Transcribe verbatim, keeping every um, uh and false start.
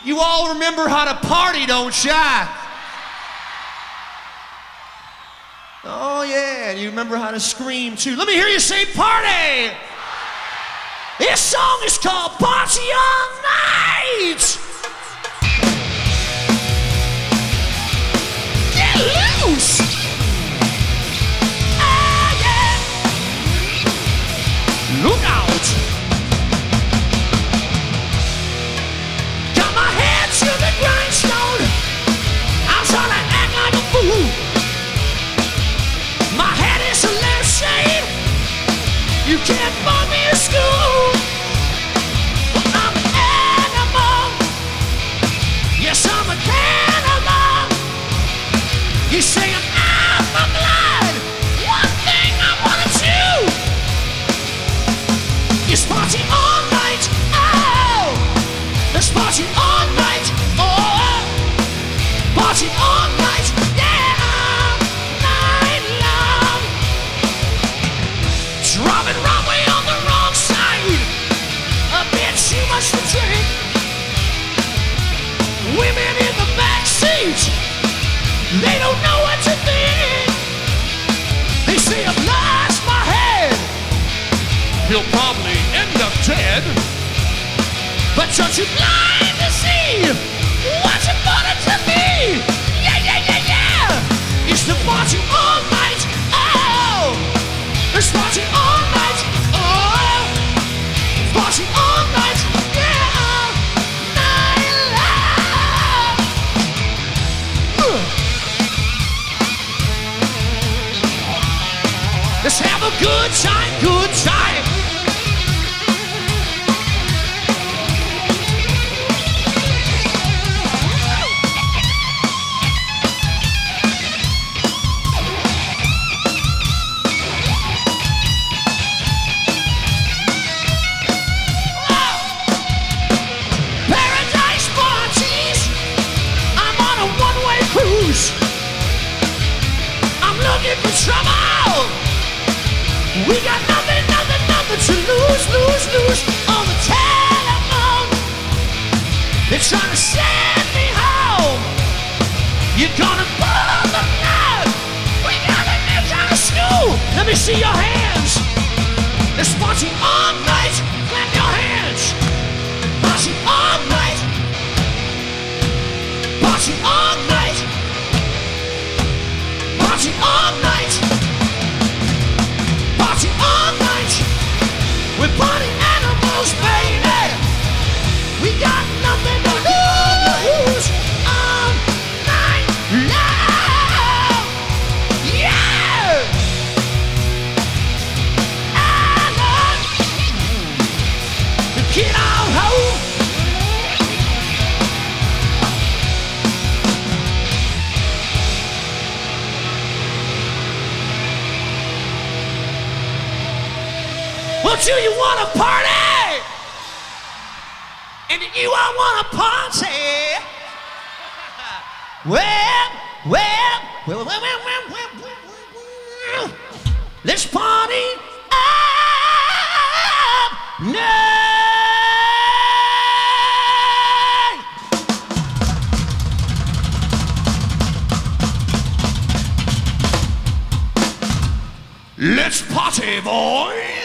You all remember how to party, don't ya? Oh yeah, and you remember how to scream too. Let me hear you say party! This song is called Party All Night! Get loose! Ah yeah! Look out! Got my head to the grindstone. I'm trying to act like a fool. My head is a lampshade. You can't find me in school. But I'm an animal. Yes, I'm a cannibal. You say I'm out for blood. One thing I wanna do is party all night. Oh, let's party all night. Oh, party all night. Yeah, night long. Driving wrong way on the wrong side. A bit too much to drink. Women in the back seat, they don't know what to think. They say I've lost my head. He'll probably end up dead. But aren't you blind to see what's important to me? Yeah, yeah, yeah, yeah. It's the party all night. Oh, it's party all night. Oh, party all night. Yeah, night long. Uh. Let's have a good time, good time. Paradise parties. I'm on a one-way cruise. I'm looking for trouble. We got nothing, nothing, nothing to lose, lose, lose on the telephone. They're trying to send me home. You're gonna burn the blood. We gotta get out of school. Let me see your hands. Let's party all night. Clap your hands. Party all night. Party all night. Party all night. Party all night. We're party animals, baby. We got nothing to lose all night long. Yeah. I love the kid on home. Well, do you want to party? And you all want to party? Well, well, well, well, well, well, well, well, well. Let's party all night. Let's party, boys.